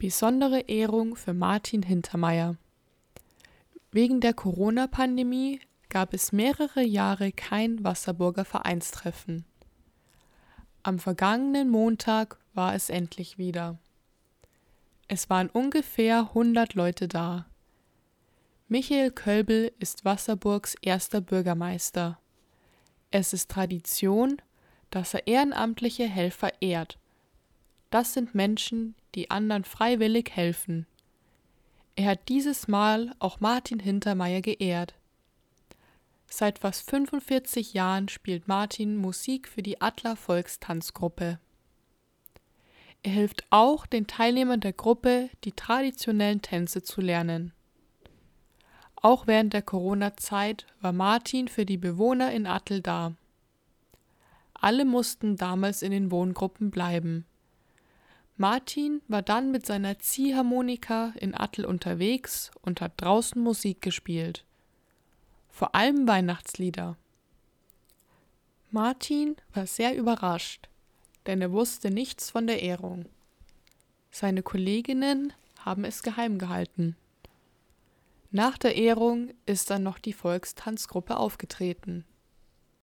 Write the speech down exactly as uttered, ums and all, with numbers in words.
Besondere Ehrung für Martin Hintermeier. Wegen der Corona-Pandemie gab es mehrere Jahre kein Wasserburger Vereinstreffen. Am vergangenen Montag war es endlich wieder. Es waren ungefähr hundert Leute da. Michael Kölbel ist Wasserburgs erster Bürgermeister. Es ist Tradition, dass er ehrenamtliche Helfer ehrt. Das sind Menschen, die anderen freiwillig helfen. Er hat dieses Mal auch Martin Hintermeier geehrt. Seit fast fünfundvierzig Jahren spielt Martin Musik für die Adler Volkstanzgruppe. Er hilft auch den Teilnehmern der Gruppe, die traditionellen Tänze zu lernen. Auch während der Corona-Zeit war Martin für die Bewohner in Attl da. Alle mussten damals in den Wohngruppen bleiben. Martin war dann mit seiner Ziehharmonika in Attl unterwegs und hat draußen Musik gespielt. Vor allem Weihnachtslieder. Martin war sehr überrascht, denn er wusste nichts von der Ehrung. Seine Kolleginnen haben es geheim gehalten. Nach der Ehrung ist dann noch die Volkstanzgruppe aufgetreten.